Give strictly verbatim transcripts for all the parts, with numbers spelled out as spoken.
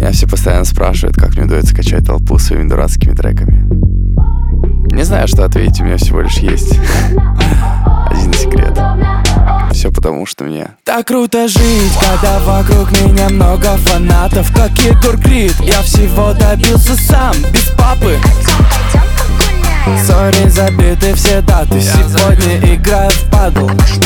Меня все постоянно спрашивают, как мне удается качать толпу своими дурацкими треками. Не знаю, что ответить, у меня всего лишь есть один секрет. Все потому, что мне так круто жить, когда вокруг меня много фанатов, как Егор Крид. Я всего добился сам, без папы. Сори, забиты все даты. Сегодня играю в падл.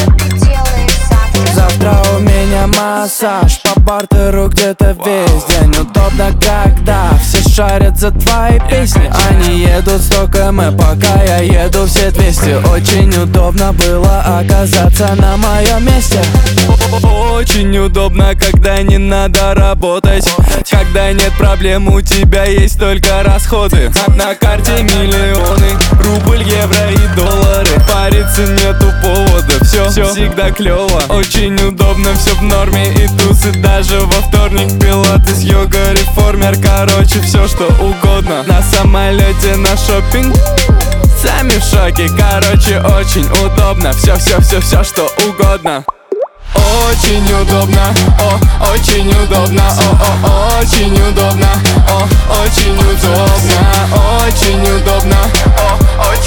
Завтра у меня массаж по бартеру где-то весь день. Удобно, когда все шарят за твои песни. Они едут сто километров, пока я еду все двести. Очень удобно было оказаться на моем месте. Очень удобно, когда не надо работать, когда нет проблем, у тебя есть только расходы. На карте миллионы, рубль, евро и доллары. Париться нету повода, все, все всегда клево. Очень удобно, все в норме и тусы даже во вторник. Пилатес, йога, реформер, короче, все что угодно. На самолете на шопинг, сами в шоке. Короче, очень удобно, все, все, все, все что угодно. Очень удобно, о, очень удобно, о, о, очень удобно, о, очень удобно, очень удобно, о, очень